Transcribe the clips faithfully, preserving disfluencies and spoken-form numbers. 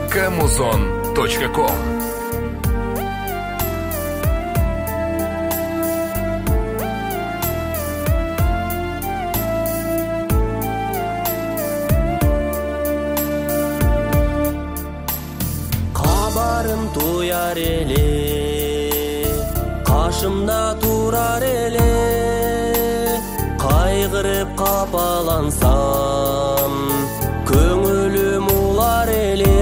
камузон точка ком. Кабарым туяр эле, кашымда турар эле, кайгырып капалансам, көңүлүм улар эле.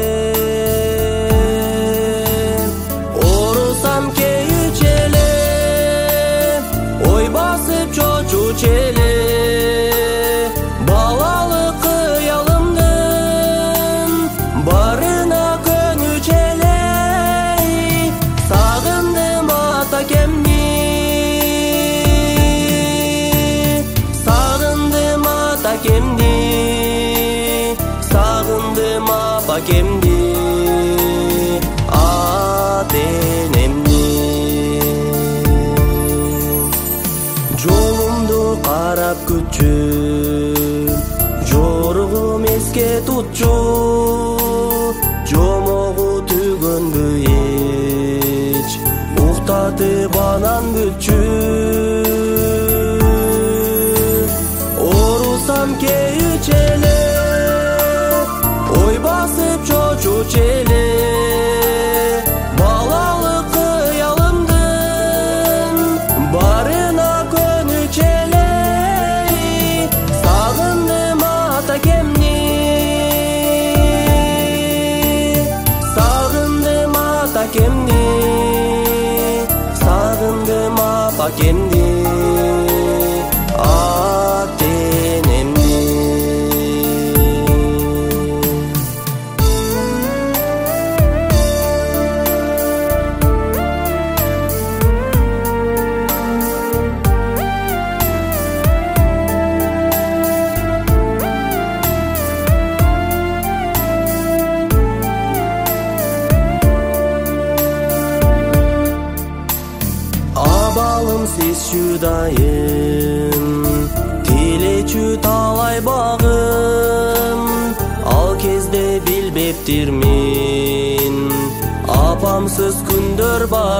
Орусам кейич эле, ой басып чочуч эле, балалык кыялымдын барына көнүч эле. Сагындым атакемди, сагындым атакемди, сагындым апакемди, ата энемди. Жолумду карап күтчү, жоругум эске тутчу, жомогу түгөнгө эч уктатып анан бүтчү. Орусам кейич эле, ой басып чочуч эле, балалык кыялымдын барына көнүч эле. Сагындым атакемди, сагындым атакемди, сагындым апакемди, ата энемди. Абалым сиз чудайым, тилечү талай багым, ал кезде билбептирмин апамсыз күндөр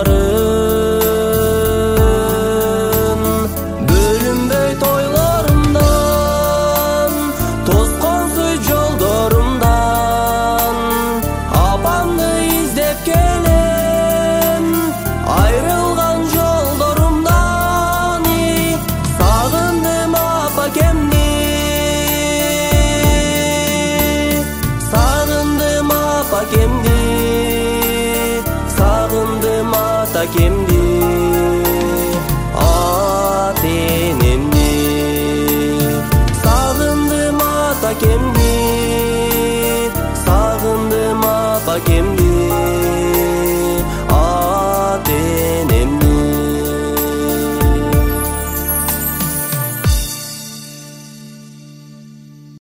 барын. Бөлүнбөй тойлорумдан, тоскон суй жолдорумдан, апамды издеп келем, айрылган жолдорумдан. Сагындым апакемди, сагындым апакемди, сагындым атакемди, ата энемди. Сагындым атакемди,